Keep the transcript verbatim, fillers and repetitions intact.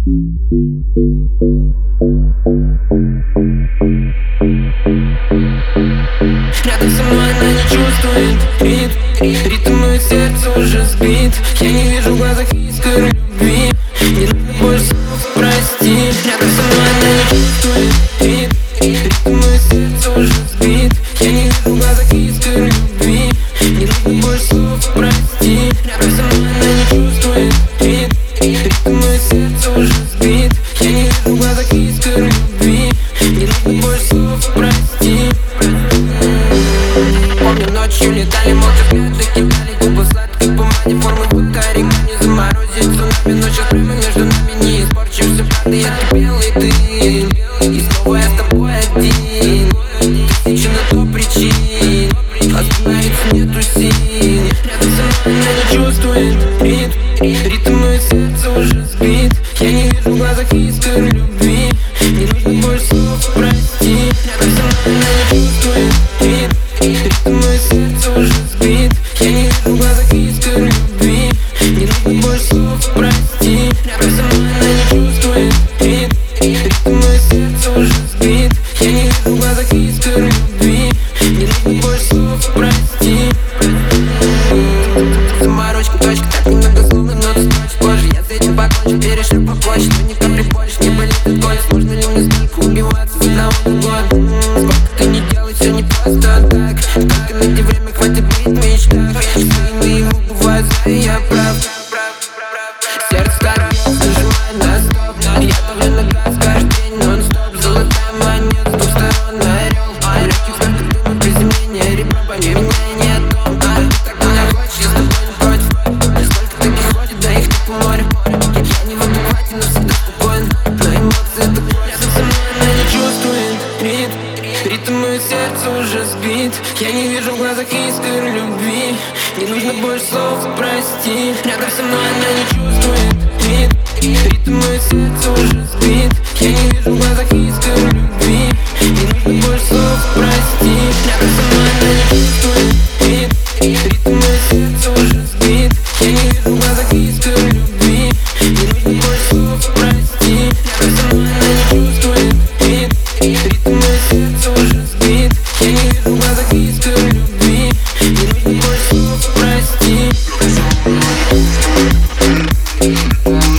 Рядом со мной она не чувствует ритм, ритм мое сердце уже сбит. Я не вижу в глазах искр любви, не надо больше слов прости. Рядом со мной она не чувствует ритм, ритм мое сердце уже сбит. Я не вижу в глазах искр любви, не надо больше слов прости. Рядом со мной она не чувствует ритм, ритм мое сердце уже сбит. Я не вижу в глазах искр любви, не надо больше слов прости. Помню, ночью летали, молча взгляды кидали, губы в сладкой помаде, формы в каримане, заморозить цунами. Ночью прямо между нами не испорчимся, правда я кипел и ты, и снова я с тобой один. Тысячи на то причин, остановиться нету сил. Рядом со мной она не чувствует ритм, ритм мое сердце уже сбит. Я не вижу в глазах искр любви, не нужно больше слов прости. Рядом со мной она не чувствует ритм, ритм мое сердце уже сбит. Я не вижу в глазах искр любви, не нужно больше слов прости. Рядом со мной она не чувствует ритм, ритм мое сердце уже сбит. Я не вижу в глазах искр любви, не нужно больше слов прости. Заморочка, точка, так немного словно ноты строчек позже. Я с этим покончу, перешлю попозже, но ни капли больше не болит от боли. Можно ли мне столько убиваться за одного год? Сколько ты не делай, все не просто так. Только найди время, хватит быть в мечтах. Что мои губы бывают злые, я прав. Сердце торопится, нажимай на стоп. Я давлю на газ каждый день нон-стоп. Золотая монета, с двух сторон орел. Легкий сколько дыма, приземление, ребро, пойми меня не о том. А ты так меня хочешь, я с тобой не против. Сколько таких ходит, да их нет в море. Я не в адеквате, но всегда спокоен. Но эмоции это боль. Рядом со мной она не чувствует ритм, ритм мое сердце уже сбит. Я не вижу в глазах искр любви, не нужно больше слов прости. Рядом со мной она не чувствует ритм, ритм мое сердце уже сбит. Я не вижу в глазах искр любви, не нужно больше слов прости. Рядом со мной она не чувствует ритм, ритм мое сердце уже сбит. Я не вижу в глазах искр любви, не нужно больше слов прости. Рядом со мной она не чувствует ритм, ритм мое сердце уже сбит. Я не вижу в глазах искр любви, не нужно больше слов прости.